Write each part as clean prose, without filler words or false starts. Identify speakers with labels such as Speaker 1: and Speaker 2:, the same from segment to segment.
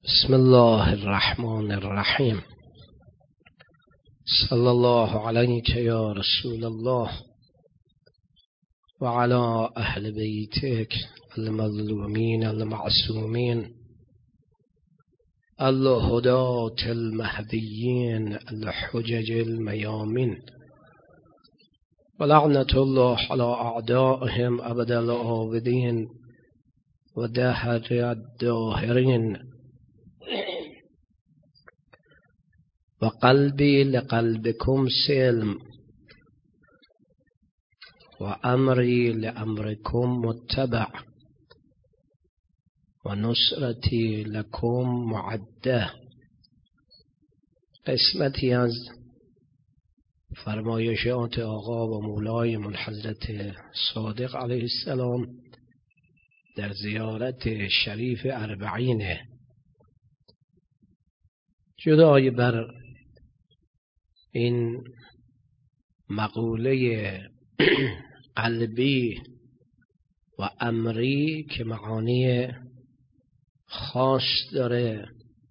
Speaker 1: بسم الله الرحمن الرحیم. صلی الله علیک یا رسول الله و علی اهل بیتک المظلومین المعصومین الهداة المهدیین الحجج المیامین و لعنة الله علی اعدائهم ابد الآبدین و دهر الداهرین. و قلبی لقلبکم سلم و امری لامرکم متبع و نصرتی لکم معده. قسمتی از فرمایشات آقا و مولای من حضرت صادق علیه السلام در زیارت شریف اربعین. جدای بر این مقوله قلبی و امری که معانی خاص داره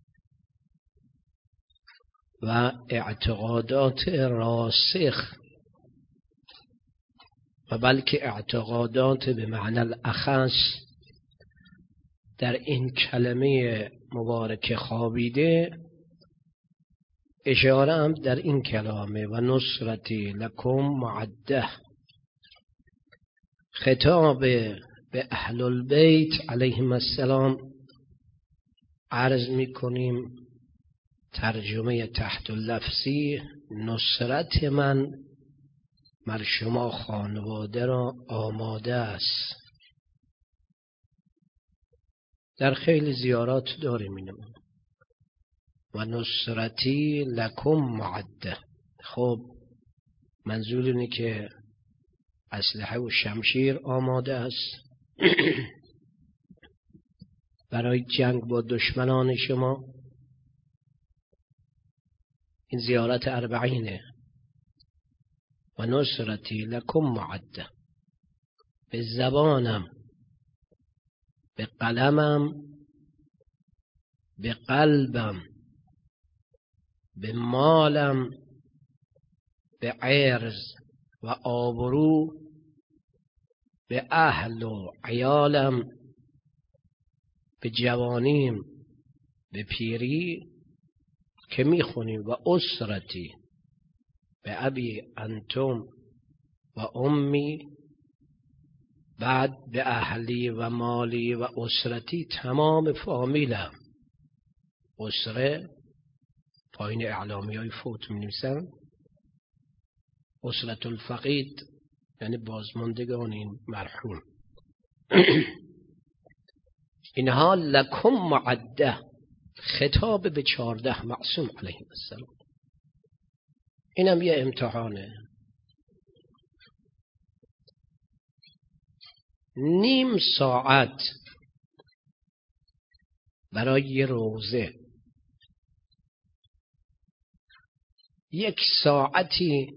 Speaker 1: و اعتقادات راسخ و بلکه اعتقادات به معنی الاخص در این کلمه مبارک خوابیده، اشاره هم در این کلامه و نصرتی لکم معده. خطاب به اهل البیت علیهم السلام عرض می کنیم ترجمه تحت اللفظی: نصرت من مر شما خانواده را آماده است. در خیلی زیارات داریم اینو. و نصرتی لکم معده. خب منظور اینه که اسلحه و شمشیر آماده است برای جنگ با دشمنان شما. این زیارت اربعینه. و نصرتی لکم معده. به زبانم، به قلمم، به قلبم، به مالم، به عرض و آبرو، به اهل و عیالم، به جوانیم، به پیری که میخونیم و اسرتی، به ابی انتم و امی، بعد به اهلی و مالی و اسرتی، تمام فامیلم. اسره پایین اعلامی های فوت می نویسن. اسرت الفقید یعنی بازماندگان این مرحوم. اینها لکم معده. خطاب به 14 معصوم علیه السلام. اینم یه امتحانه. نیم ساعت برای یه روزه، 1 ساعتی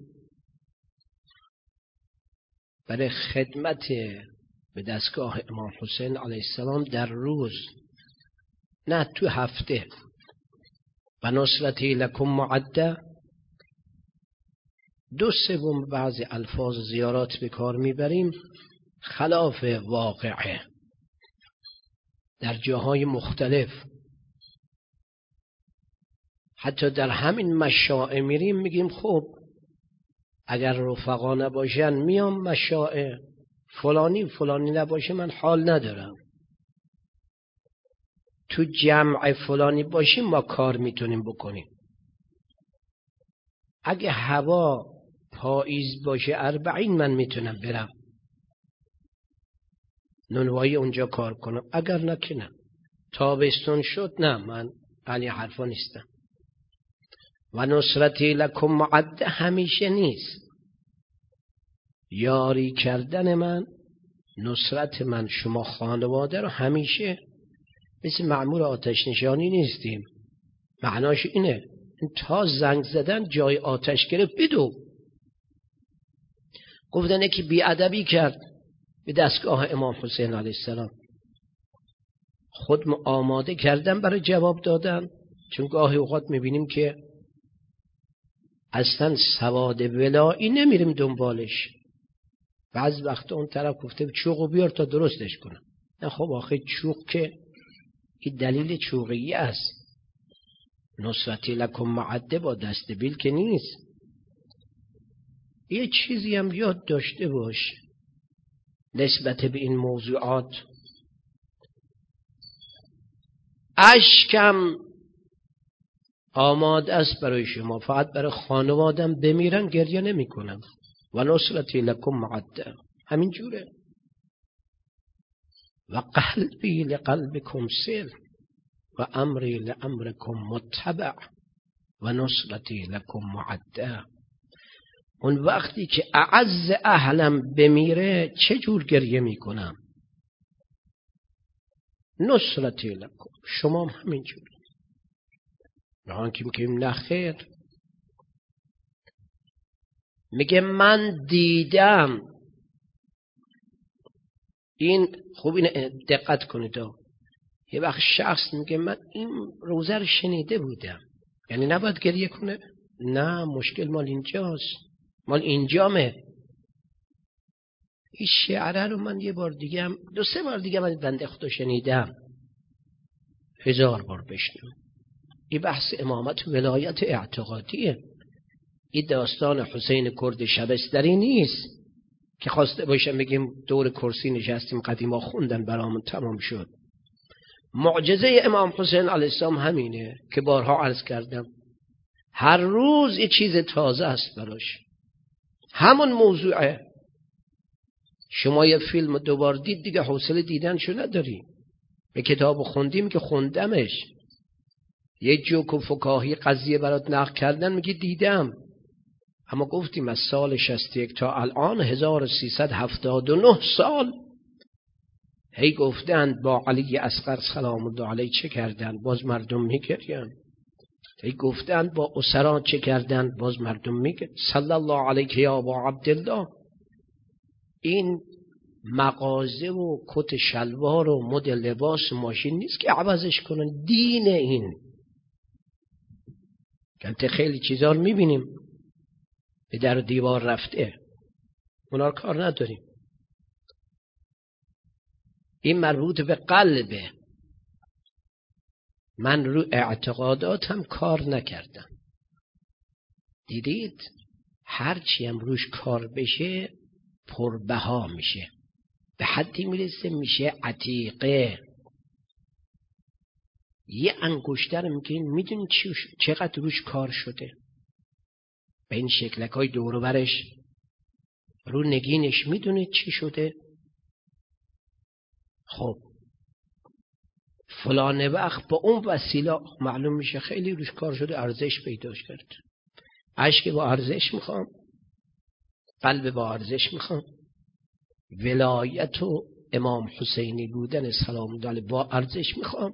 Speaker 1: برای خدمت به دستگاه امام حسین علیه السلام در روز، نه تو هفته. و نصرتی لکم معده 2/3 بعضی الفاظ زیارات به کار میبریم خلاف واقعه. در جاهای مختلف حتی در همین مشاعه میریم میگیم خب اگر رفقا نباشن میام مشاعه، فلانی نباشه من حال ندارم. تو جمع فلانی باشیم ما کار میتونیم بکنیم. اگه هوا پاییز باشه 40 من میتونم برم نونوایی اونجا کار کنم. اگر نکنم تابستون شد نه، من علی حرفا نیستم. و نصرتی لکم معده همیشه نیست. یاری کردن من، نصرت من شما خانواده رو همیشه مثل مأمور آتش نشانی نیستیم. معناش اینه تا زنگ زدن جای آتش گرفت بدو. گفتن که بیادبی کرد به دستگاه امام حسین علیه السلام، خودم آماده کردم برای جواب دادن، چون گاهی اوقات میبینیم که اصلا سواد ولایی نمیریم دنبالش. بعض وقت اون طرف گفته چوغو بیار تا درستش کنم. نه خب آخه چوغ که این دلیل چوغی است. نصرتی لکم معده با دست بیل که نیست. یه چیزی هم یاد داشته باش نسبت به این موضوعات. اشکم آماده است برای شما، فقط برای خانوادم بمیرن گریه نمی کنم. و نصرتی لکم معده، همین جوره. و قلبی لقلبکم سل و امری لامرکم متبع و نصرتی لکم معده. اون وقتی که اعز اهلم بمیره چه جور گریه می کنم؟ نصرتی لکم، شما هم همین جور. نهان که میگیم نخیر، میگه من دیدم. این خوب این دقت کنید. یه وقت شخص میگه من این روزه رو شنیده بودم، یعنی نباید گریه کنه؟ نه، مشکل مال اینجاست، مال اینجامه. این شعره رو من یه بار دیگه هم 2-3 بار دیگه من بنده خدا شنیدم، 1000 بار بشنم. این بحث امامت و ولایت اعتقادیه. این داستان حسین کرد شبستری نیست که خواسته باشم بگیم دور کرسی نشستیم قدیما خوندن برامون تمام شد. معجزه امام حسین علیه السلام همینه که بارها عرض کردم، هر روز یه چیز تازه است براش. همون موضوعه. شما یه فیلم 2 بار دید دیگه حوصله دیدنشو نداری. به کتاب خوندیم که خوندمش، یه جوک و فکاهی قضیه برات نقل کردن میگی دیدم، اما گفتیم از سال 61 تا الان 1379 سال هی گفتند با علی اصغر سلام الله علیه چه کردن، باز مردم میگرین. هی گفتند با اسرا چه کردن، باز مردم میگن. صلی الله علیک یا ابا عبدالله. این مغازه و کت شلوار و مدل لباس و ماشین نیست که عوضش کنن. دین این که خیلی چیزا رو میبینیم به در دیوار رفته، اونا رو کار نداریم. این مربوط به قلبه. من رو اعتقاداتم کار نکردم. دیدید هرچی هم روش کار بشه پربها میشه، به حدی میرسه میشه عتیقه. یه انگشتر میگین میدونی چقدر روش کار شده، به این شکلکای دور برش رو نگینش میدونید چی شده. خب فلان وقت با اون وسیله معلوم میشه خیلی روش کار شده، ارزش پیداش کرد. اشک با ارزش میخوام، قلب با ارزش میخوام، ولایت و امام حسینی بودن سلام الله علیه با ارزش میخوام.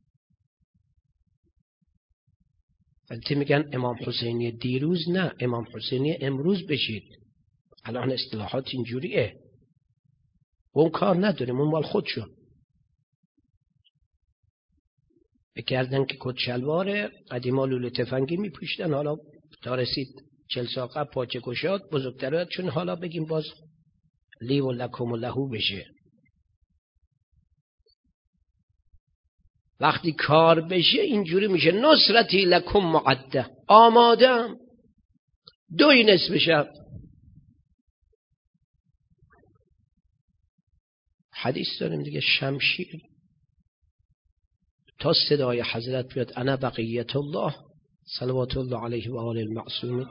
Speaker 1: وقتی میگن امام حسینی دیروز، نه، امام حسینی امروز بشید. الان اصطلاحات اینجوریه، اون کار نداریم، اون مال خودشون. بکردن که کت شلوار قدیما لوله تفنگی میپوشیدن، حالا تا رسید 40 ساقه پاچه گشاد بزرگترات، چون حالا بگیم باز لی و لکم و لهو بشه. وقتی کار بشه اینجوری میشه نصرتی لکم معده، آمادم. 2 نصف شب حدیث داریم دیگه، شمشیر تا صدای حضرت بیاد انا بقیت الله صلوات الله علیه و آل المعصومین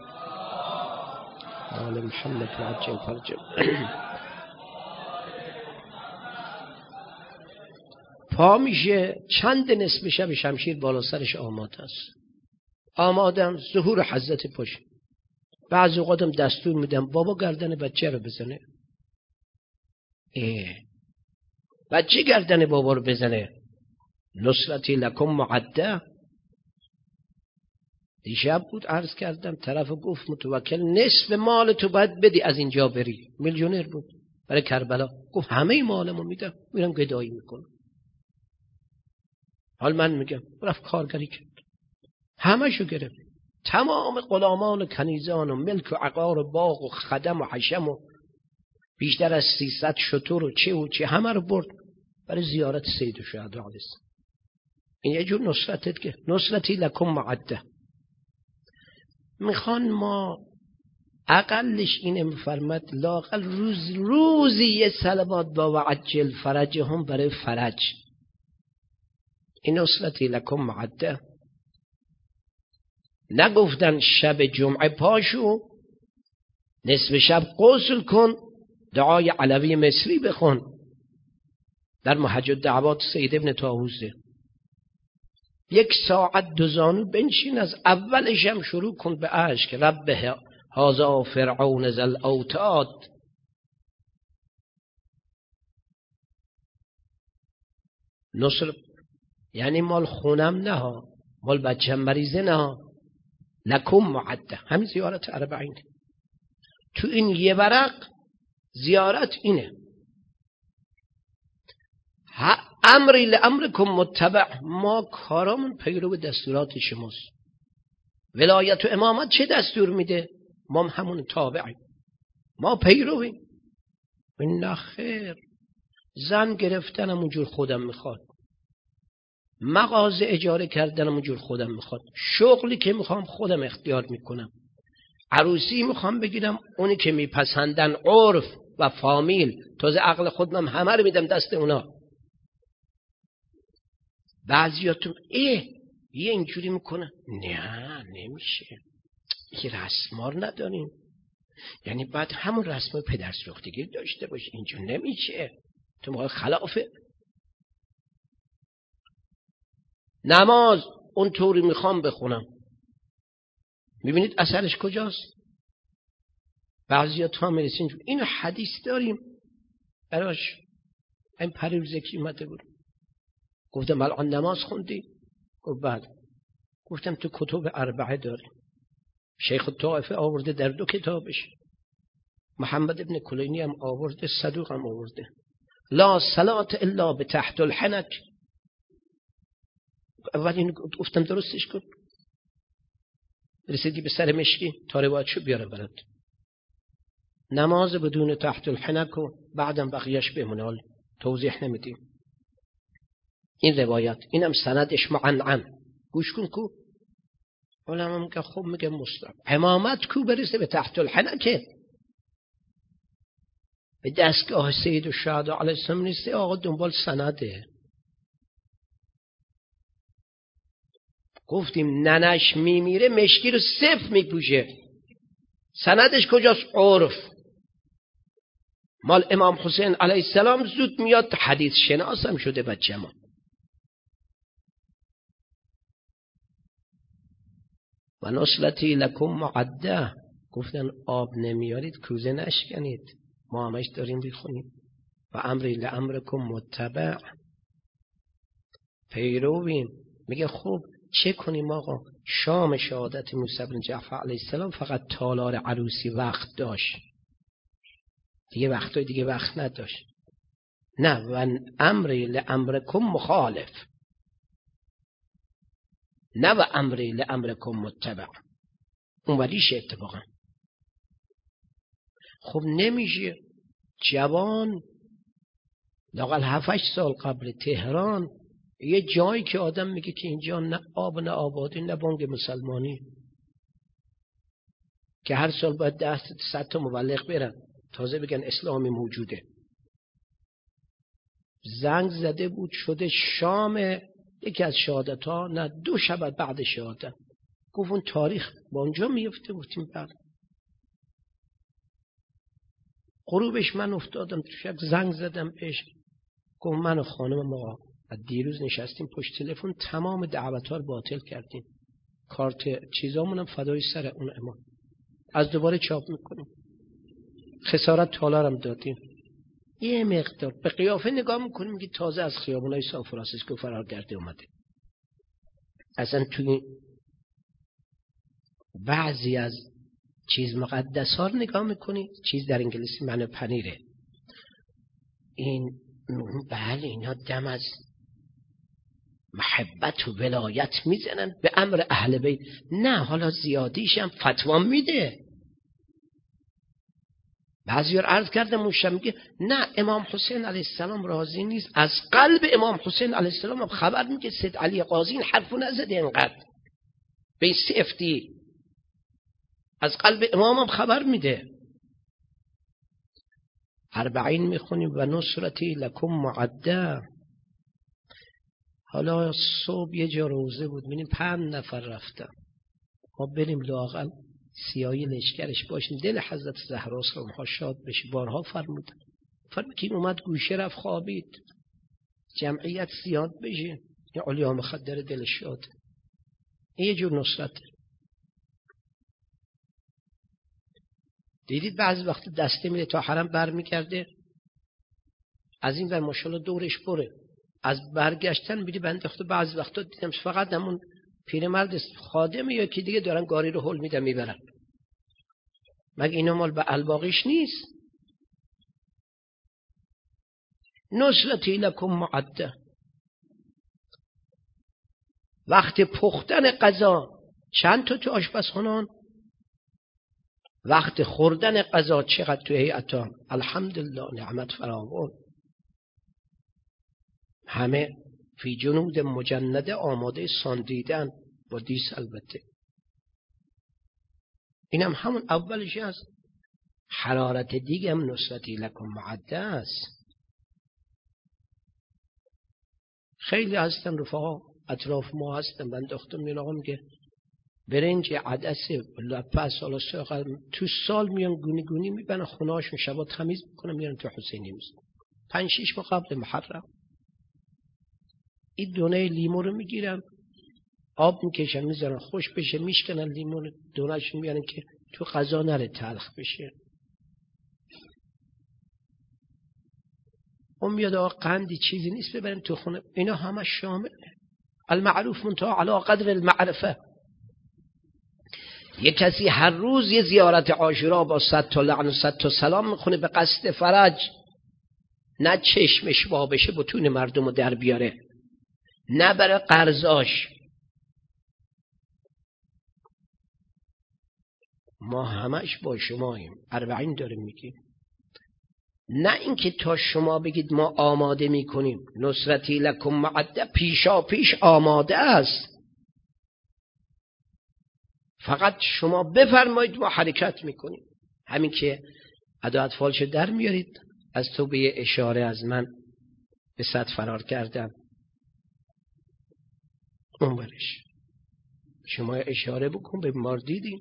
Speaker 1: آل محمد و عجل فرجل. پا میشه چند نصف شب شمشیر بالا سرش آماده است. آمادم، ظهور حضرت پاشه. بعضی اوقاتم دستور میدم بابا گردن بچه رو بزنه. بچه گردن بابا رو بزنه. نصرتی لکم معده. دیشب بود عرض کردم، طرف گفت متوکل نصف مال تو باید بدی از اینجا بری. میلیونر بود برای کربلا، گفت همه مالمو میدم، میرم گدایی میکنم. حال من میگم رفت کارگری کرد، همه شو گرفت، تمام غلامان و کنیزان و ملک و عقار و باغ و خدم و حشم و بیشتر از 300 شتر و چه همه رو برد برای زیارت سید الشهدا علیه السلام. این یه جور نصرتت که نصرتی لکم معده. میخوان ما اقلش اینه، میفرمد لاقل روزی یه صلوات با وعجل فرجهم برای فرج. این نصرتی لکم معده. نگفتن شب جمعه پاشو نصف شب غسل کن دعای علوی مصری بخون در محج الدعوات سید ابن طاووسه. 1 ساعت 2 زانو بنشین، از اولش هم شروع کن به اشک رب هذا فرعون ذا الاوتاد. نصر یعنی مال خونم نه ها، مال بچم مریضه نه ها، لکم معده. همین زیارت اربعین تو این یه ورق زیارت اینه. امری لامرکم متبع، ما کارامون پیرو دستورات شماست. ولایت و امامت چه دستور میده؟ ما همون تابعیم، ما پیرویم. نه خیر، زن گرفتنم اونجور خودم میخواد، مغازه اجاره کردنم اونجور خودم میخواد، شغلی که میخوام خودم اختیار میکنم، عروسی میخوام بگیرم اونی که میپسندن عرف و فامیل، تازه عقل خودم همه رو میدم دست اونا. بعضیاتون یه اینجوری میکنه، نه نمیشه، یه رسمار نداریم، یعنی بعد همون رسم پدر سوختگی داشته باشه، اینجور نمیشه، تو موقع خلافه. نماز اون طوری میخوام بخونم، میبینید اثرش کجاست؟ بعضیات ها میرسین اینو حدیث داریم براش. این پریروز یکی اومده بود، گفتم الان نماز خوندی؟ گفت بعد. گفتم تو کتب اربعه داریم، شیخ الطائفه آورده در 2 کتابش، محمد ابن کلینی هم آورده، صدوق هم آورده، لا صلات الا به تحت الحنک. اولین گفتم درستش کن، رسیدی به سر مشکی تا روایتشو بیاره برات. نماز بدون تحت الحنک و بعدم بقیهش بمونه، توضیح نمیدیم. این روایت اینم سندش معنعن، گوش کن کو. علما میگه خب میگه مسلم امامت کو برسه به تحت الحنکه، به دستگاه سید الشهدا علیه السلام نیسته. آقا دنبال سنده. گفتیم ننش میمیره مشکی رو صفر میپوشه، سندش کجاست؟ عرف. مال امام حسین علیه السلام زود میاد، حدیث شناسم شده بچه ما. و نصلتی لکم معده. گفتن آب نمیارید کوزه نشکنید، ما همش داریم بخونیم. و امری لامرکم متبع، پیرویم. میگه خب چه کنیم آقا؟ شام شهادت موسی بن جعفر علیه السلام فقط تالار عروسی وقت داشت، دیگه وقتای دیگه وقت نداشت. نه، و امری لامرکم مخالف، نه و امری لامرکم متبع. اون ولیشه اتفاقا. خب نمیشه جوان لااقل 7-8 سال قبل تهران یه جایی که آدم میگه که اینجا نه آب نه آبادی نه بانگ مسلمانی، که هر سال باید 100 تا مبلغ برن تازه بگن اسلامی موجوده. زنگ زده بود شده شام یکی از شهادت ها، نه 2 شب بعد شهادت، گفت اون تاریخ با اونجا میفته. بودیم بعد غروبش من افتادم تو شب، زنگ زدم بهش، گفت من و خانم ما دیروز نشستیم پشت تلفن تمام دعوت ها رو باطل کردیم، کارت چیزامون هم فدای سر اون امام، از دوباره چاپ میکنیم، خسارت تالارم دادیم. یه مقدار به قیافه نگاه میکنیم که تازه از خیابونای سان فرانسیسکو فرار کرده اومده. اصلا توی بعضی از چیز مقدس ها رو نگاه میکنی، چیز در انگلیسی معنی پنیره، این بله اینا دم از محبت و ولایت میزنن به امر اهل بیت. نه حالا زیادیش هم فتوا میده. بعضی عرض کردم اون میگه نه امام حسین علیه السلام راضی نیست. از قلب امام حسین علیه السلام خبر میگه سید علی قاضی این حرفو نزده اینقدر به این سفتی. از قلب امام هم خبر میده. 40 میخونیم و نصرتی لکم معده. حالا صبح یه جا روزه بود میبینیم 5 نفر رفتن، ما بریم لااقل سیاهی لشکرش باشیم، دل حضرت زهرا سلامها شاد بشه. بارها فرمودن که این اومد گوشه رفت خوابید، جمعیت زیاد بشه، یا علیا مخدر دل شاد. این یه جور نصرت. دیدید بعضی وقت دسته میره تا حرم بر میکرده، از این ور ماشاءالله دورش بره، از برگشتن میری بنده خدا بعضی وقتا دیدم فقط همون پیرمرد خادمه یا که دیگه دارن گاری رو هل میدن میبرن. مگه اینا مال به الباقیش نیست؟ نصرتی لکم معده. وقت پختن غذا چند تا تو آشپزخونان، وقت خوردن غذا چقدر تو هیئتان. الحمدلله نعمت فراوان. همه فی جنود مجنده آماده ساندیدن با دیس البته. اینم همون اولش است. حرارت دیگه هم نصرتی لکم معده است. خیلی هستن رفقا اطراف ما هستن، من دختم میگه آقا میگه برنج عدسه لپه سالا ساقل تو سال میان گونی گونی میبنن خونهاشون، شبا تمیز میکنن میرن تو حسینی میزن. 5-6 ماه قبل محرم این دونه لیمو رو میگیرن آب میکشن میذارن خوش بشه، میشکنن لیمو رو دونهشون میارن که تو غذا نره تلخ بشه. اون میاد آقا قندی چیزی نیست ببریم تو خونه. اینا همه شامل المعروف منتهی علی قدر المعرفه. یک کسی هر روز یه زیارت عاشورا با 100 تا لعن و 100 تا سلام میخونه به قصد فرج، نه چشمش وا بشه بتونه مردم رو در بیاره، نه برای قرضاش. ما همش با شماییم. 40 داریم میگیم. نه اینکه تا شما بگید ما آماده میکنیم. نصرتی لکم معده پیشا پیش آماده است. فقط شما بفرمایید ما حرکت میکنیم. همین که ادا اطفالش در میارید از تو به اشاره از من به 100 فرار کردم اون برش شما اشاره بکن به مار دیدین.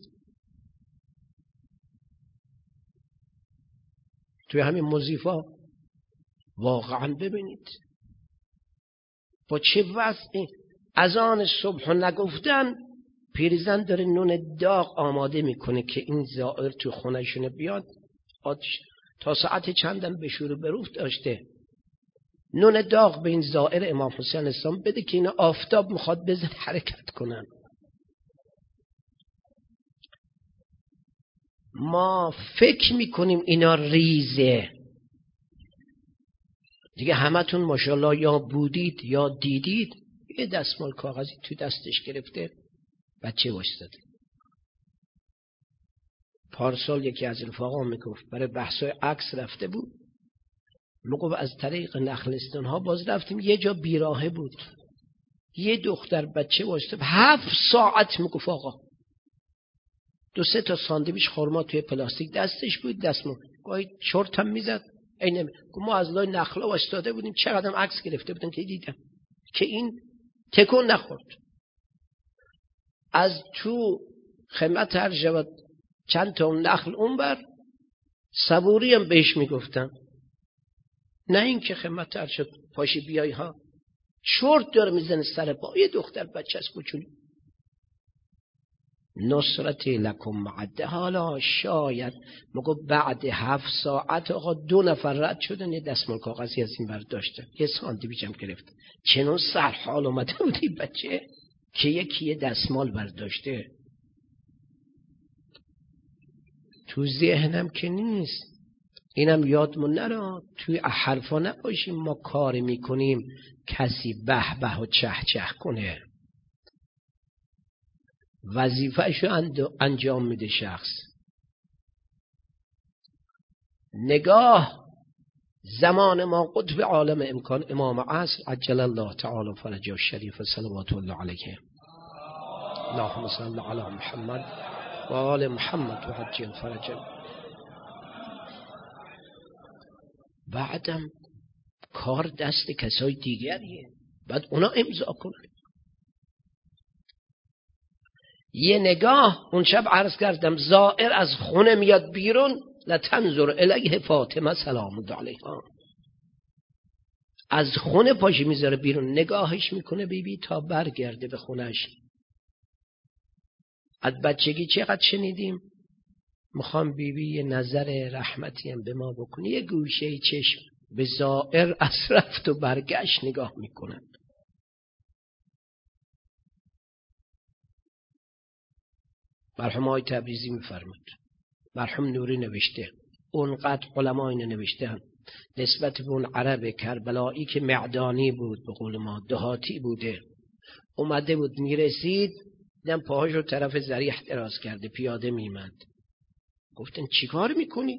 Speaker 1: توی همین مضیفا واقعا ببینید با چه وضعی. اذان صبح نگفتن پیرزن داره نون داغ آماده میکنه که این زائر تو خونهشونه بیاد. تا ساعت چندم به شروع بروف داشته نون داغ به این زائر امام حسین اسلام بده که اینا آفتاب میخواد بزن حرکت کنن. ما فکر میکنیم اینا ریزه دیگه. همتون ماشاءالله یا بودید یا دیدید یه دستمال کاغذی تو دستش گرفته بچه واشتاده. پارسال یکی از رفقا میگفت برای بحثای عکس رفته بود، میگفت از طریق نخلستان ها باز رفتیم یه جا بیراهه بود، یه دختر بچه واشتاده 7 ساعت. میگفت آقا 2-3 تا ساندویچ خرما توی پلاستیک دستش بود، دستمون گاهی چرت هم میزد. اینه ما از لای نخلا واشتاده بودیم، چقدرم عکس گرفته بودن که دیدم که این تکون نخورد. از تو خدمت هر جواد چند تا نخل اونور صبوری هم بهش میگفتن، نه این که خدمت هر شد پاشی بیای ها. چرت داره میزنه سر پا یه دختر بچه از کوچولو. نصرتی لکم معده. حالا شاید مگو بعد 7 ساعت آقا 2 نفر رد شدن یه دستمال کاغذی از این برداشتن یه ساندویچ هم گرفت. چنون سرحال اومده بودی بچه که یکی یه دستمال برداشته. تو ذهنم که نیست. اینم یادمون نره توی حرفا نباشیم ما کار میکنیم کسی به به و چه چه کنه. وظیفه‌شو انجام میده شخص. نگاه زمان ما قطب عالم امکان امام عصر عجل الله تعالی فرجه الشریف صلوات الله علیه. اللهم صل علی محمد و آل محمد و عجل فرجه. بعدم کار دست کسای دیگریه، بعد اونا امضا کنن. یه نگاه اون شب عرض کردم زائر از خونه میاد بیرون لتنظر الیه فاطمه سلام الله علیها، از خونه پاشی میذاره بیرون نگاهش میکنه بیبی تا برگرده به خونش. از بچگی چقدر شنیدیم میخوام بیبی یه نظر رحمتی هم به ما بکنی، یه گوشه چشم به زائر از رفت و برگشت نگاه میکنن. مرحوم آقای تبریزی میفرمود، مرحوم نوری نوشته، اونقدر علما اینو نوشتن نسبت به اون عرب کربلایی که معدانی بود، به قول ما دهاتی بوده، اومده بود میرسید دیدم پاهاشو طرف ذریح دراز کرده پیاده میمند. گفتن چی کار میکنی؟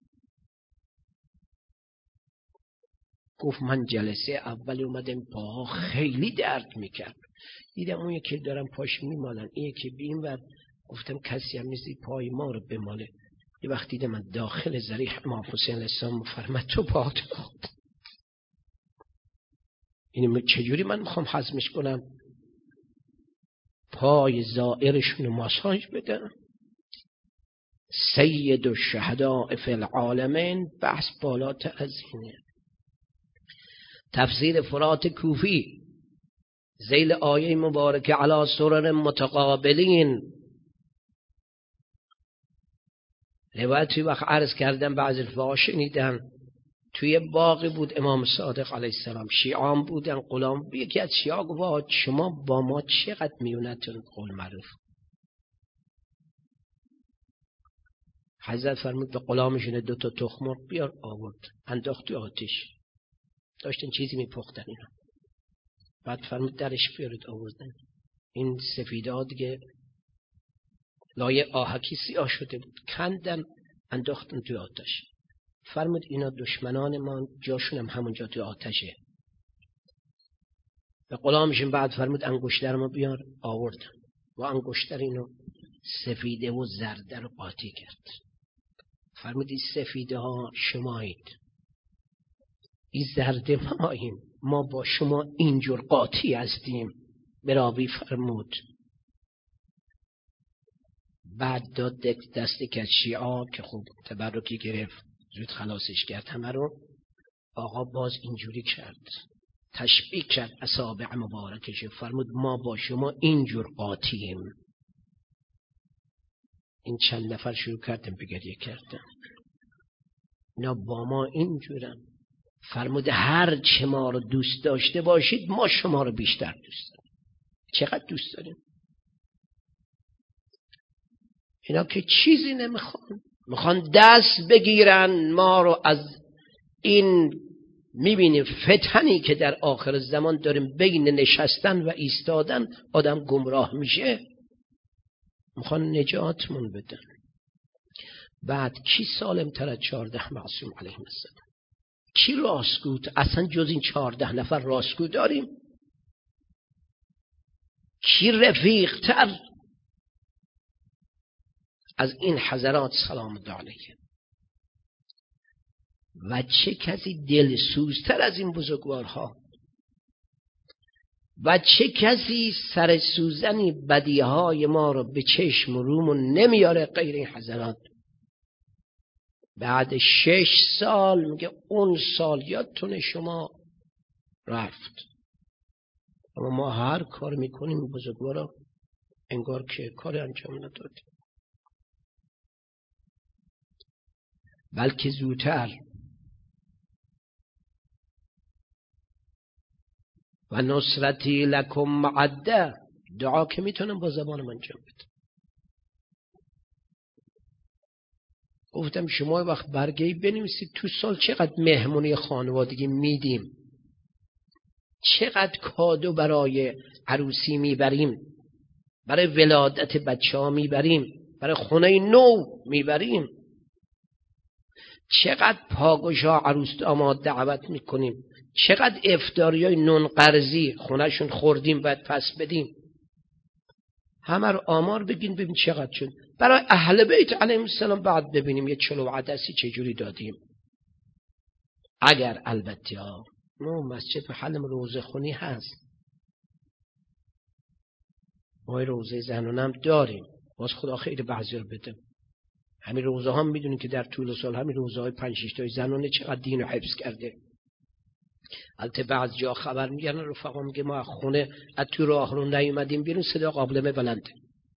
Speaker 1: گفت من جلسه اول اومدم پاها خیلی درد میکرد، دیدم اون یکی دارم پاش میمالن این یکی بیم و گفتم کسی هم نیستی پای ما رو بماله. یه وقتی دیدم من داخل ذریح امام حسین السلام فرمد تو پاهات بخود. اینو چجوری من میخوام هضمش کنم؟ پای زائرشون ماساژ بدم. سید الشهداء فی العالمین بحث بالاتر از اینه. تفسیر فرات کوفی ذیل آیه مبارکه علی سرر متقابلین، روایتی وقت عرض کردم بعض الفاظ شنیدن توی باغی بود امام صادق علیه السلام، شیعان بودن غلام، یکی از شیعا گفت شما با ما چقدر میونتون قول معروف. حضرت فرمود به غلامشون 2 تا تخم مرغ بیار، آورد انداخت تو آتش، داشتن چیزی میپختن اینا. بعد فرمود درش بیارید، آوردن. این سفیده ها دیگه لایه آهکی سیاه شده بود، کندن انداختن تو آتش. فرمود اینا دشمنان ما، جاشون هم همونجا تو آتشه. به غلامشون بعد فرمود انگشتر ما بیار، آوردن و انگشتر اینو سفیده و زرده رو قاطی کرد. فرمود این سفیده ها شمایید، این زرده ماییم، ما با شما اینجور قاطی هستیم. براوی فرمود بعد داد دستی که شیعا که خوب تبرکی گرفت زود خلاصش کرد همه رو. آقا باز اینجوری کرد، تشبیه کرد اصابع مبارکش، فرمود ما با شما اینجور قاطیم. این چند نفر شروع کردن به گریه کردن، اینا با ما اینجورن. فرمود هر چه ما رو دوست داشته باشید ما شما رو بیشتر دوست داریم. چقدر دوست داریم؟ اینا که چیزی نمیخوان، میخوان دست بگیرن ما رو از این. میبینیم فتنی که در آخر زمان داریم بین نشستن و ایستادن آدم گمراه میشه، میخوان نجاتمون بدن. بعد کی سالم تر از 14 معصوم علیهم السلام؟ کی راستگو؟ اصلا جز این 14 نفر راستگو داریم؟ کی رفیق تر از این حضرات سلام الله علیهم؟ و چه کسی دلسوزتر از این بزرگوارها؟ و چه کسی سر سوزنی بدیهای ما رو به چشم و رومون نمیاره غیر این حضرات؟ بعد 6 سال میگه اون سال یادتونه شما رفت. اما ما هر کار میکنیم بزرگوارا انگار که کار انجام ندادیم. بلکه زودتر. و نصرتی لکم معده، دعا که میتونم با زبانم انجام بدم. گفتم شما وقت برگه‌ای بنویسید تو سال چقدر مهمونی خانوادگی میدیم، چقدر کادو برای عروسی میبریم، برای ولادت بچه ها میبریم، برای خونه نو میبریم، چقدر پاگوشا عروس داماد دعوت میکنیم، چقدر افطاریای نون قرضی خونهشون خوردیم باید پس بدیم. همه رو آمار بگین ببین چقدر شد. برای اهل بیت علیهم السلام بعد ببینیم یه چلو عدسی چجوری دادیم. اگر البته ما مسجد محل روزه خونی هست، ما روزه زنانه هم داریم، باز خدا خیر بعضی رو بده. همین روزه هم میدونید که در طول سال همین روزه های 5-6 تای زنانه چقدر دین رو حفظ کرده. البته بعض جا خبر میگن رفقا میگه ما خونه از تو راه رو نیومدیم بیرون صدا قابلمه بلنده.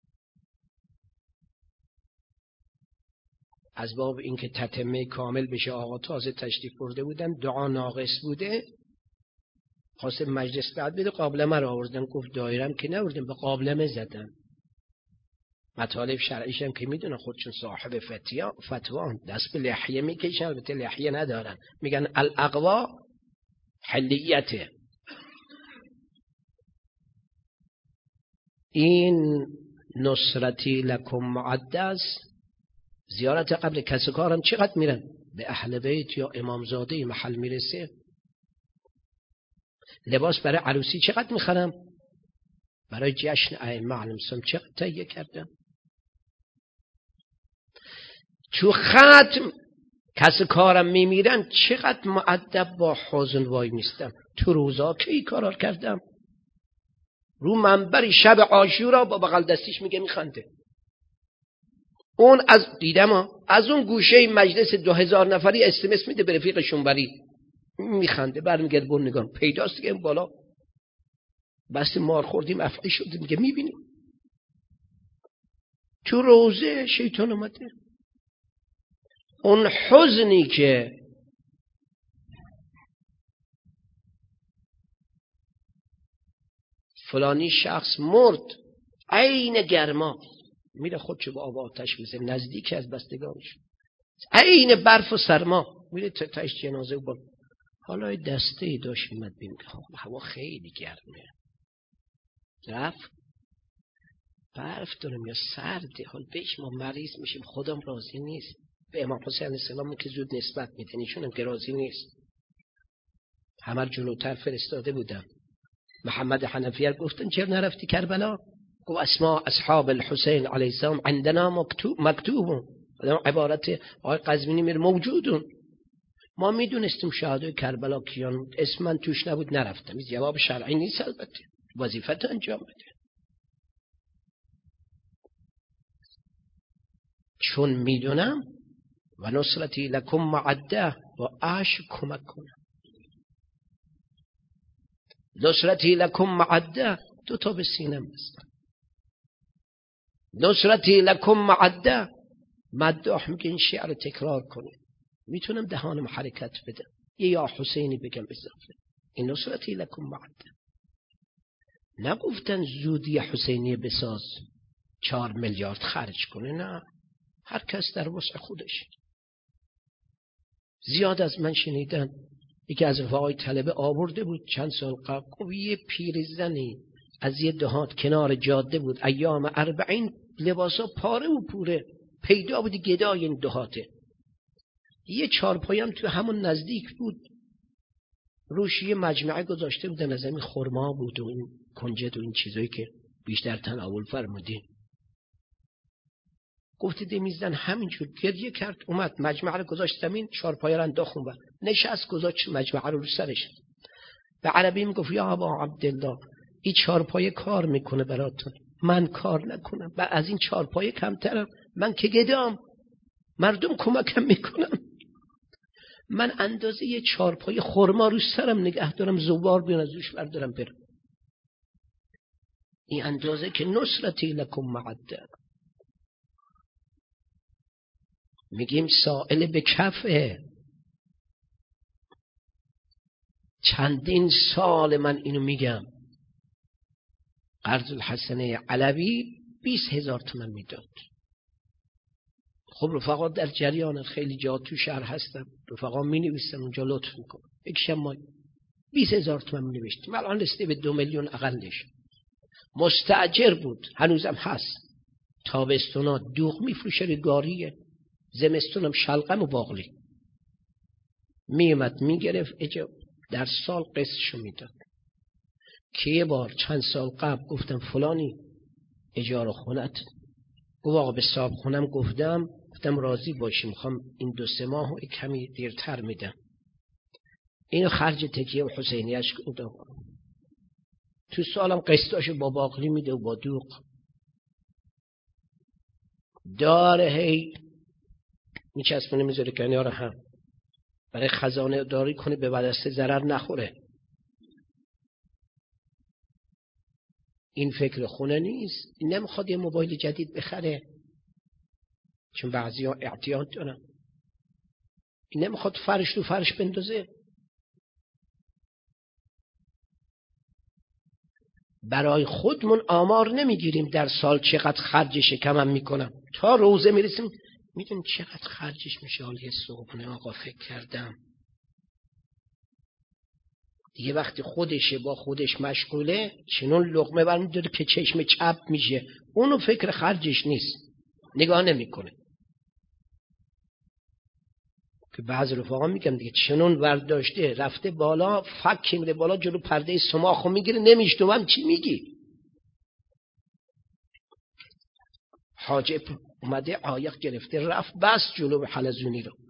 Speaker 1: از باب اینکه تتمه کامل بشه آقا تازه تشریف برده بودن، دعا ناقص بوده، خواست مجلس بعد بده، قابلمه رو آوردن، گفت دایرم که نوردن به قابلمه زدن. مطالب شرعیش هم که میدونن خودشون صاحب فتوان، دست به لحیه میکشن، البته لحیه ندارن، میگن الاقوا حلیته. این نصرتی لکم معدس، زیارت قبر کس کارم چقدر میرن، به اهل بیت یا امامزاده محل میرسه. لباس برای عروسی چقدر میخرم، برای جشن ائمه علیهم السلام چقدر تهیه کردم. تو ختم کس کارم میمیرن چقدر مؤدب با حزن وای میستم. تو روزا کی کارا کردم، رو منبری شب عاشورا با بغل دستیش میگه میخنده. اون از دیدم از اون گوشه مجلس 2000 نفری SMS میده به رفیقشون بری، میخنده، برمیگرده بون نگاه پیداست دیگه این بالا بس مار خوردیم افعی شدیم میگه میبینیم. تو روزه شیطان اومده. اون حزنی که فلانی شخص مرد عین گرما میره خودشو با آب آتش میزه نزدیک از بستگانش، عین برف و سرما میره تاش جنازه و بالا. حالا دسته ای داشت میمد بیم که هوا خیلی گرمه، رفت برف دارم یا سرده، حال بهش ما مریض میشیم خودم راضی نیست. به امام حسین علیه السلام که زود نسبت میده نشونم که راضی نیست. همه جلوتر فرستاده بودم. محمد حنفیه گفتن چرا نرفتی کربلا؟ گفت اسماء اصحاب الحسین علیه السلام عندنا مکتوب. عبارت آقای قزوینی میره موجودون. ما میدونستیم شهدای کربلا کیان، اسم من توش نبود نرفتم. این جواب شرعی نیست، البته وظیفت انجام بده. چون میدونم و نصرتی لکم معده و عش کمک کنم. نصرتی لکم معده 2 تا به سینم بستم. نصرتی لکم معده مداح میگه این شعر رو تکرار کنه، میتونم دهانم حرکت بدم یا حسینی بگم اضافه. این نصرتی لکم معده. نگفتن زودی حسینی بساز 4 میلیارد خرج کنه، نه، هر کس در وسع خودش. زیاد از من شنیدن یکی از رفقای طلبه آورده بود چند سال قبل، گفت یه پیرزنی از یه دهات کنار جاده بود، ایام 40 لباسا پاره و پوره پیدا بود، گدای این دهاته. یه چارپایم تو همون نزدیک بود، روش یه مجمعه گذاشته بودن از همین خرما بود و این کنجد و این چیزایی که بیشتر تناول فرمودین. گفت دمیزدن همینجور گریه کرد، اومد مجمعه رو گذاشت زمین، چارپایه رو انداخت اون نشست، گذاشت مجمعه رو سرش. به عربی میگفت یا ابا عبدالله این چارپایه کار میکنه براتون، من کار نکنم، و از این چارپایه کمترم، من که گدام مردم کمکم میکنم، من اندازه یه چارپایه خرما رو سرم نگه دارم، زوار بیان از روش بردارم برم. این اندازه که نصرتی لکم معده. میگیم سائل به کفه. چندین سال من اینو میگم. قرض الحسنه علوی 20,000 تومان میداد. خب رفقا در جریان، خیلی جا تو شهر هستم، رفقا می نویسم اونجا، لطف میکنم. یکشم ما 20,000 تومان می نوشتیم، الان رسیده به 2 میلیون اقلش. مستاجر بود، هنوزم هست. تابستونا دوغ میفروشه به گاریه، زمستونم شلغم و باقلی. میومد میگرفت در سال قسطشو میداد. که یه بار چند سال قبل گفتم فلانی اجاره خونت، گفت آقا به صاحب خونم گفتم راضی باشی، میخوام این 2-3 ماه و کمی دیرتر میدم. اینو خرج تکیه و حسینیش کردم. تو سالم قسطاشو با باقلی میده و با دوغ. داره هی میچسبونه میذاره کنار هم برای خزانه داری کنه، به بدسته ضرر نخوره. این فکر خونه نیست. این نمیخواد یه موبایل جدید بخره چون بعضی ها اعتیاد دارن. این نمیخواد فرش تو فرش بندازه. برای خودمون آمار نمیگیریم در سال چقدر خرج شکمم میکنم. تا روزه میرسیم میدونی چقدر خرجش میشه. حالی صبحونه آقا فکر کردم دیگه وقتی خودشه با خودش مشغوله چنون لقمه برمی داره که چشم چپ میشه. اونو فکر خرجش نیست، نگاه نمیکنه. که بعضی رفاقا میگم دیگه چنون ورداشته رفته بالا، فک میره بالا، جلو پرده سماخو میگیره، نمیشتوم چی میگی. حاجب اومده عایق گرفته رفت بس جلو حلزونی رو.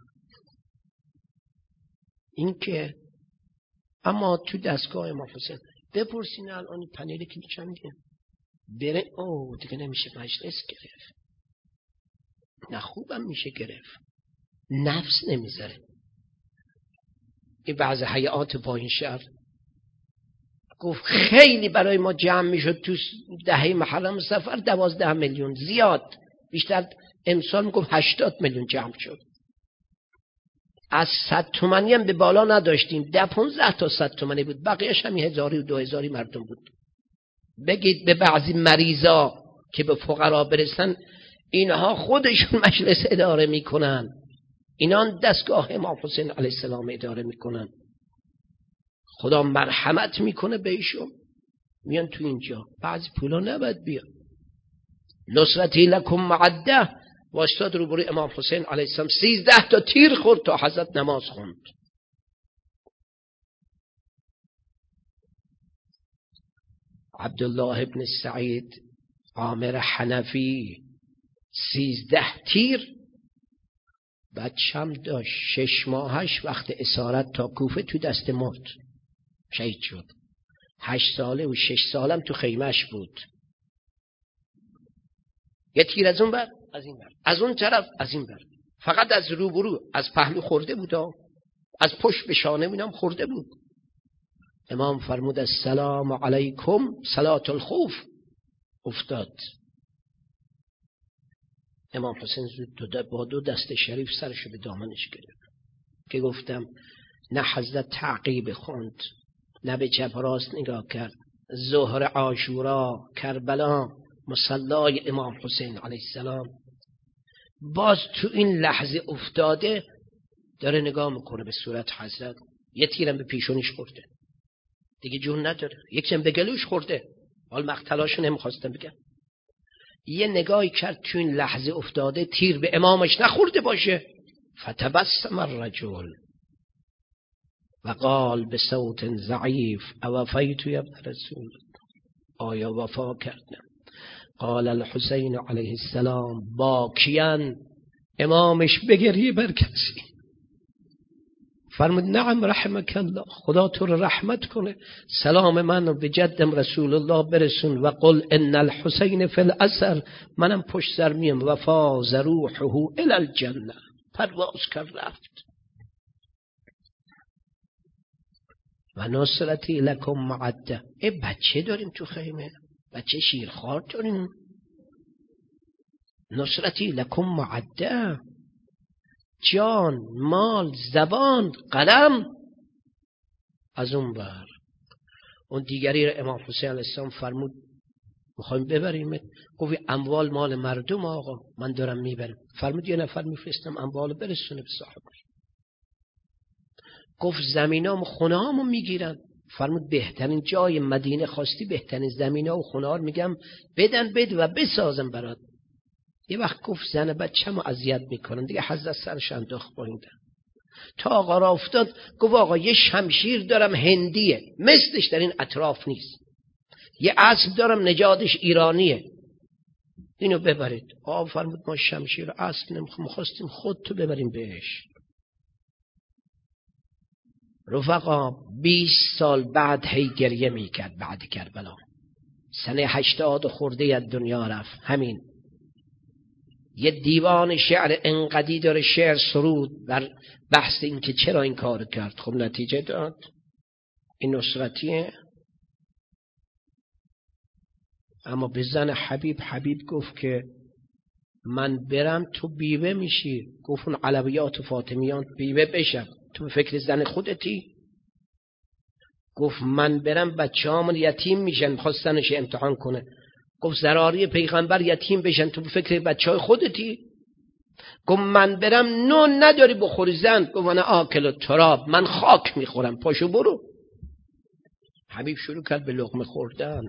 Speaker 1: این که اما تو دستگاه امام حسین بپرسین الان پنیری که چنده بره، او دیگه نمیشه مجلس گرفت، نه خوبم میشه گرفت، نفس نمیذاره. این بعض حیات پایین شهر گفت خیلی برای ما جمع میشد تو دهه محرم سفر 12 میلیون، زیاد بیشتر. امسال میگفت 80 میلیون جمع شد. از 100 تومانی هم به بالا نداشتیم، 10-15 تا 100 تومانی بود، بقیهش هم 1000 و 2000 مردم بود. بگید به بعضی مریضا که به فقرا برسن اینها خودشون مجلس اداره میکنن، اینا دستگاه امام حسین علیه السلام اداره میکنن. خدا مرحمت میکنه بهشون، میان تو اینجا. بعضی پولا نباید بیان. نصرتی لکم معده واشتاد روبروی امام حسین علیه السلام 13 تا تیر خورد تا حضرت نماز خوند. عبدالله ابن سعید عامر حنفی 13 تیر بچم داشت، 6 ماهش وقت اسارت تا کوفه تو دست مرد، شهید شد. 8 ساله و 6 سالم تو خیمهش بود. یه تیر از اون بر از این بر، از اون طرف از این بر، فقط از روبرو از پهلو خورده بود، از پشت به شانه بینم خورده بود. امام فرمود السلام علیکم صلات الخوف، افتاد. امام حسین زود با 2 دست شریف سرشو به دامنش گرفت که گفتم نه حضرت تعقیب خوند، نه به چپ راست نگاه کرد. ظهر عاشورا، کربلا، مصلای امام حسین علیه السلام. باز تو این لحظه افتاده داره نگاه میکنه به صورت حضرت. یه تیرم به پیشونیش خورده دیگه جون نداره، یکم به گلوش خورده، حال مقتلاشو نمیخواستم بگم. یه نگاهی کرد تو این لحظه افتاده تیر به امامش نخورده باشه. فتبسم الرجل و قال به صوت ضعیف اوفیت یا رسول، آیا وفا کردم؟ قال الحسین علیه السلام باکیان، امامش بگریه بر کسی. فرمود نعم رحمک الله، خدا تو رو رحمت کنه، سلام من به جدم رسول الله برسون. و قل ان الحسین فی الاثر، منم پشت سر میم. وفاز روحه الی الجنه، پرواز کرد رفت. و نصرتی لکم معده، بچه داریم تو خیمه، بچه شیرخوار داریم. نصرتی لکم معده، جان، مال، زبان، قلم. از اون بر اون دیگری را امام حسین علیه السلام فرمود میخوایم ببریم. گفت اموال مال مردم آقا، من دارم میبرم. فرمود یه نفر میفرستم اموال برسونه به صاحبش. گفت زمینام و خونهامو میگیرن. فرمود بهترین جای مدینه خواستی، بهترین زمینا و خونه ها میگم بدن بده و بسازم برات. یه وقت گفت زن بچه‌مو اذیت میکنن دیگه، حضرت سرش انداخت پایین. تا آقا را افتاد گفت آقا یه شمشیر دارم هندیه، مثلش در این اطراف نیست. یه اسب دارم نژادش ایرانیه، اینو ببرید. آقا فرمود ما شمشیر اسب نمیخوایم، خواستیم خودتو ببریم بهش. رفقا 20 سال بعد هی گریه میکرد بعد کربلا. سنه 80 خورده از دنیا رفت. همین یه دیوان شعر انقدی داره، شعر سرود بر بحث این که چرا این کار کرد. خب نتیجه داد. این نصرتیه. اما به زن حبیب گفت که من برم تو بیوه میشی. گفت اون علویات و فاطمیان بیوه بشم، تو به فکر زن خودتی؟ گفت من برم بچه‌هامون یتیم میشن، خواستنش امتحان کنه. گفت زراری پیغمبر یتیم بشن، تو به فکر بچه‌های خودتی؟ گفت من برم نون نداری بخوری زن. گفت من آکل تراب، من خاک میخورم، پاشو برو. حبیب شروع کرد به لقمه خوردن.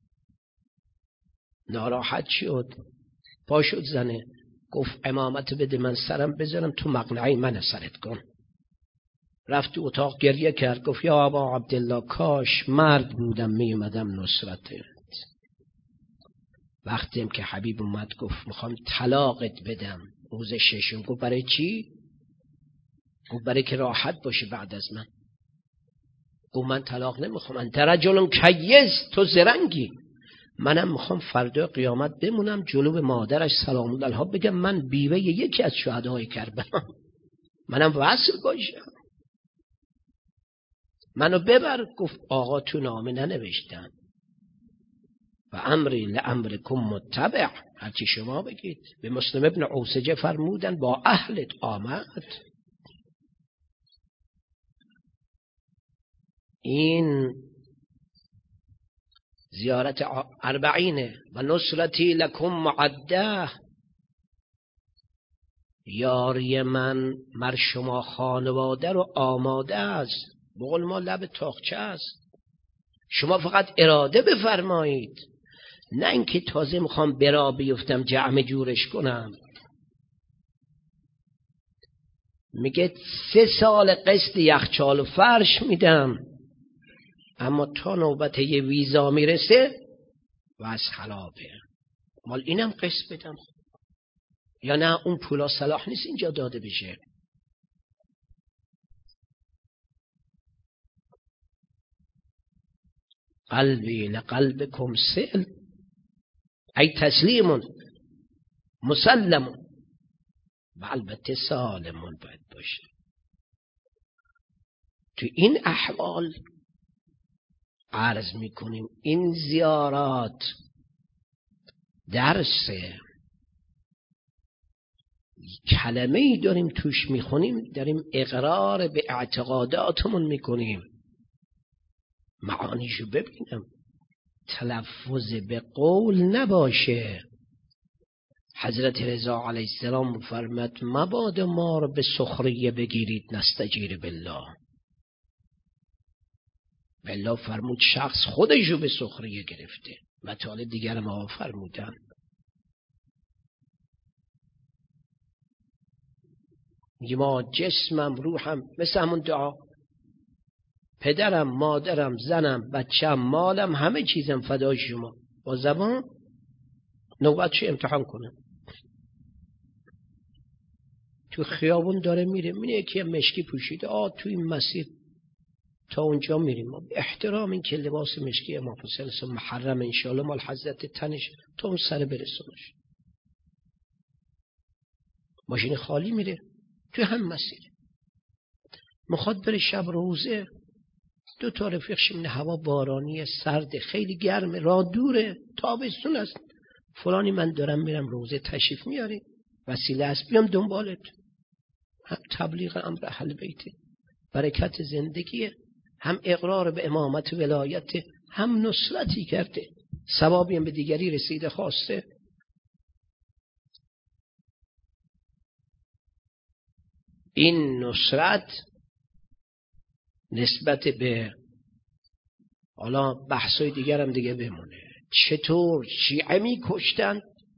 Speaker 1: ناراحت شد، پا شد زنه. گفت امامت بده من سرم بذارم تو مقنعه من سرت کن. رفت تو اتاق گریه کرد. گفت یا ابا عبدالله کاش مرد بودم میومدم نصرتت. وقتیم که حبیب اومد گفت میخوام طلاقت بدم روز ششم. گفت برای چی؟ گفت برای که راحت باشی بعد از من. گفت من طلاق نمیخوام. انت رجل کیس، تو زرنگی. منم میخوام فردا قیامت بمونم جلو مادرش سلام الله علیها بگم من بیوه یکی از شهدای کربلا، منم وصل باشم، منو ببر. گفت آقا تو نامه ننوشتن و امری لامرکم متبع، هرچی شما بگید. به مسلم ابن عوسجه فرمودن با اهلت آمد. این زیارت 40 و نصرتی لکم معده. یاری من مر شما خانواده رو آماده است. بقول ما لب تاقچه است، شما فقط اراده بفرمایید، نه اینکه تازه میخوام برا بیفتم جمع جورش کنم. میگه 3 سال قسط یخچال و فرش میدم، اما تا نوبت یه ویزا میرسه و از خلابه مال اینم قسط بدم. یا نه اون پولا صلاح نیست اینجا داده بشه. قلبی لقلبکم سل ای تسلیم مسلم، و البته سالمون باید باشه. تو این احوال عرض میکنیم این زیارات درسه، کلمه ای داریم توش میخونیم، داریم اقرار به اعتقاداتمون میکنیم. معانیشو ببینم، تلفظ به قول نباشه. حضرت رضا علیه السلام فرمود مباد ما رو به سخریه بگیرید، نستجیر بالله. بالله فرمود شخص خودشو به سخریه گرفته، مطالب دیگر ما فرمودن. میگه ما جسمم روحم مثل همون دعا، پدرم مادرم زنم بچم مالم همه چیزم فدای شما. با زبان نوبتش امتحان کنه. تو خیابون داره میره، میره یکی مشکی پوشیده، تو این مسیر تا اونجا میریم، ما به احترام این که لباس مشکی امام حسین محرم انشاءالله مال حضرت تنش تا اون سر برسونش. ماشین خالی میره تو هم مسیر، میخواد بره شب روزه، 2 تا رفیقش میگه هوا بارانی سرد خیلی گرمه، راه دوره، تابستون است، فلانی من دارم میرم روزه تشریف میاری، وسیله است بیام دنبالت. هم تبلیغ امر اهل بیت، برکت زندگیه، هم اقرار به امامت ولایت، هم نصرتی کرده. ثوابی هم به دیگری رسیده خواسته. این نصرت نسبت به حالا بحثای دیگر هم دیگه بمونه، چطور شیعه می کشتن،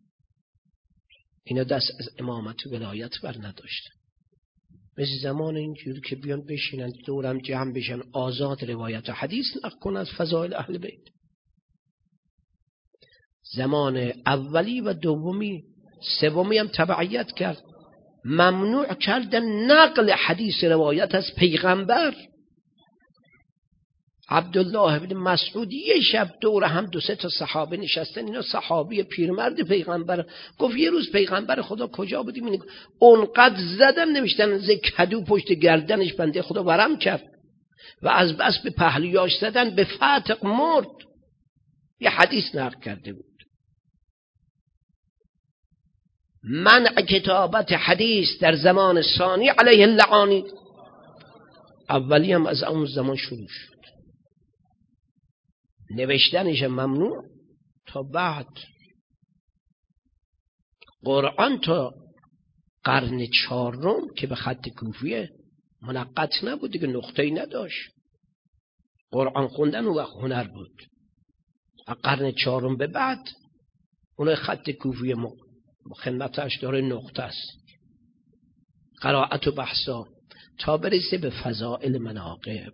Speaker 1: اینا دست از امامت و ولایت بر نداشتن. مثل زمان اینجور که بیان بشینن دورم جمع بشن آزاد روایت و حدیث نقل کنن از فضائل اهل بیت. زمان اولی و دومی سومی هم تبعیت کرد، ممنوع کردن نقل حدیث روایت از پیغمبر. عبدالله بن مسعود یه شب دور هم 2-3 تا صحابه نشستن، اینا صحابی پیرمرد پیغمبر. گفت یه روز پیغمبر خدا کجا بودیم؟ اونقدر زدن نمیشتن ز کدو پشت گردنش بنده خدا ورم کرد و از بس به پهلویاش زدن به فتق مرد. یه حدیث نقل کرده بود منع کتابت حدیث در زمان ثانی علیه اللعانی. اولی هم از اون زمان شروع شد، نوشتنش ممنوع تا بعد قرآن تا قرن 4 که به خط کوفیه منقط نبود دیگه، نقطه‌ای نداشت. قرآن خوندن اون وقت هنر بود. از قرن 4 به بعد اون خط کوفیه خدمتش داره نقطه است، قرائت و بحثا، تا برسه به فضائل مناقب.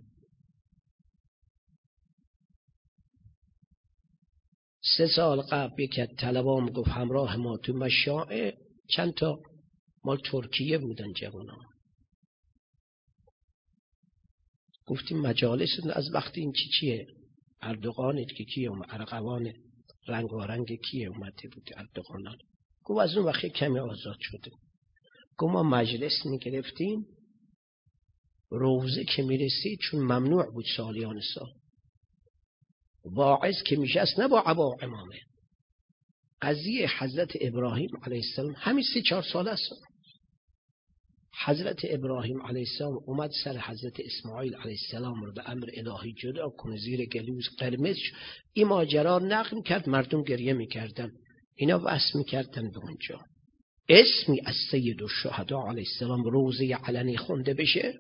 Speaker 1: 3 سال قبل یک طلبام گفت همراه ما تو مشاعه چند تا مال ترکیه بودن جوانا، گفتیم مجالس از وقتی این چیه اردوغانت که کیه ارغوان رنگ و رنگ کیه اومده بود اردوغانان. گفت از اون وقت کمی آزاد شده. گفت ما مجلس میگرفتیم روزه که میرسید چون ممنوع بود سالیان سال، واعظ که میشست نه با عبا امامه. قضیه حضرت ابراهیم علیه السلام همین 3-4 ساله است. حضرت ابراهیم علیه السلام اومد سر حضرت اسماعیل علیه السلام رو به امر الهی جدا کنه، زیر گلوز قرمز. این ماجرا نقل کرد، مردم گریه میکردن، اینا وصل میکردن به اونجا. اسمی از سید الشهدا علیه السلام روزه علنی خونده بشه،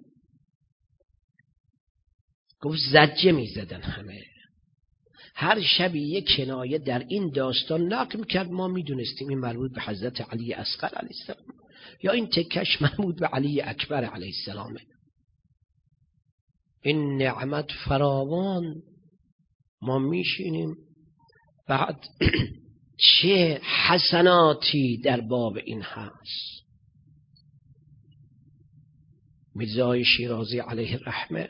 Speaker 1: گفت زجه میزدن همه. هر شبی یک کنایه در این داستان نقل میکرد، ما میدونستیم این مربوط به حضرت علی اصغر علیه السلام یا این تکش مربوط به علی اکبر علیه السلامه. این نعمت فراوان ما میشینیم، بعد چه حسناتی در باب این هست. میرزای شیرازی علیه الرحمه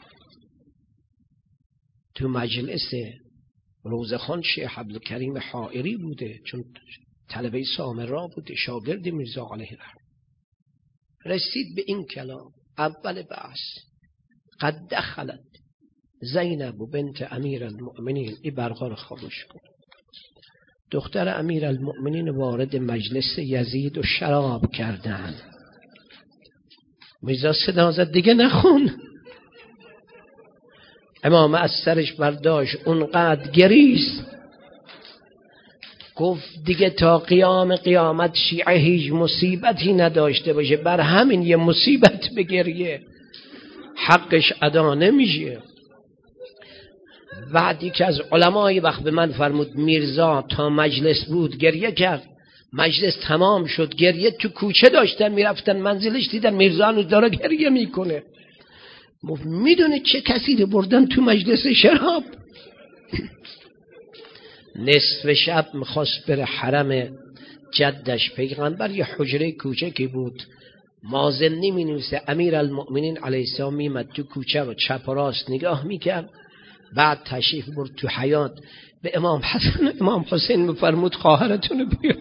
Speaker 1: تو مجلس روزخان شیخ عبدالکریم حائری بوده، چون طلبه سامرا بوده، شاگرد میرزا علیه الرحمه. رسید به این کلام اول بحث: قد دخلت زینب بنت امیر المؤمنین. این برقا رو خاموش کن. دختر امیر المؤمنین وارد مجلس یزید و شراب کردن. میرزا صدا زد دیگه نخون. امام از سرش برداشت، اونقدر گریست، گفت دیگه تا قیام قیامت شیعه هیچ مصیبتی نداشته باشه، بر همین یه مصیبت بگریه حقش ادا نمیشه. بعدی که از علمای وقت به من فرمود میرزا تا مجلس بود گریه کرد، مجلس تمام شد گریه تو کوچه داشتن میرفتن منزلش، دیدن میرزا هنوز داره گریه میکنه. میدونه چه کسی رو بردن تو مجلس شراب. نصف شب میخواست بره حرم جدش پیغمبر، یه حجره کوچکی بود، مازنی می نویسه امیر المؤمنین علیه السلام میمد تو کوچه رو چپ و راست نگاه میکرد، بعد تشریف برد تو حیاط به امام حسن و امام حسین میفرمود خواهرتون بیار.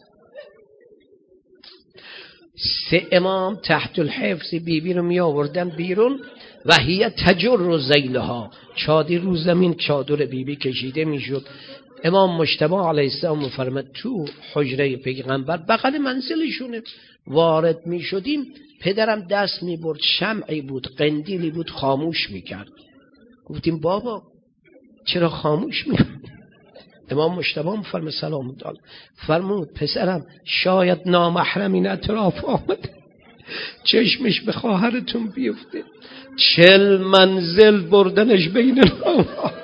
Speaker 1: 3 امام تحت الحفظ بیبی رو می آوردن بیرون و هی تجر ذیلها، چادر رو زمین چادر بیبی کشیده میشد. امام مجتبی علیه السلام میفرماد تو حجره پیغمبر بغل منزلشونه، وارد میشدیم پدرم دست میبرد، شمعی بود قندیلی بود خاموش میکرد. گفتیم بابا چرا خاموش میکرد؟ امام مجتبی فرمود سلام الله فرمود پسرم شاید نامحرم این اطراف آمده چشمش به خواهرتون بیفته 40 منزل بردنش بین راه.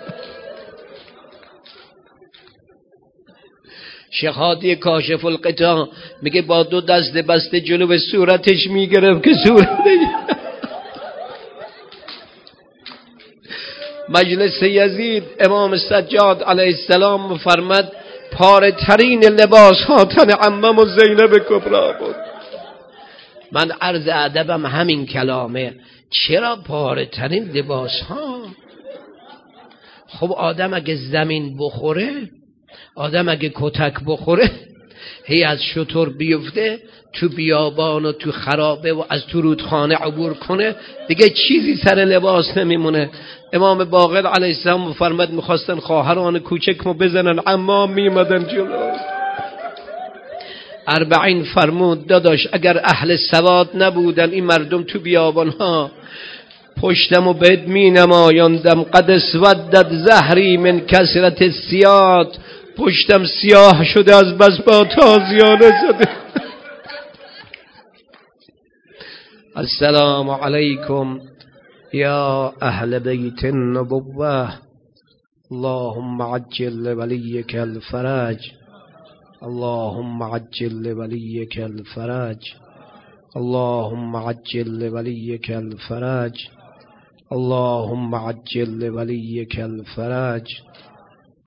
Speaker 1: شیخ هادی کاشف الغطا میگه با 2 دست بسته جلو به صورتش میگرفت که صورت مجلس یزید امام سجاد علیه السلام فرمد پاره ترین لباس ها تن عمم و زینب کبرا بود. من عرض ادبم همین کلامه، چرا پاره ترین لباس ها؟ خب آدم اگه زمین بخوره، آدم اگه کتک بخوره، هی از شتر بیفته تو بیابان و تو خرابه و از تو رودخانه عبور کنه، دیگه چیزی سر لباس نمیمونه. امام باقر علیه السلام فرمود میخواستن خواهران کوچکمو بزنن، عمام میمدن جلو. 40 فرمود داداش اگر اهل سواد نبودن این مردم تو بیابان ها پشتم و بهت می نمایاندم، قد اسودت زهری من کثرت السیاد، پشتم سیاه شده از بس با تازیانه زده. السلام علیکم یا اهل بیت النبوه، اللهم عجل ولیک الفرج، اللهم عجل ولیک الفرج، اللهم عجل ولیک الفرج، اللهم عجل ولیک الفرج.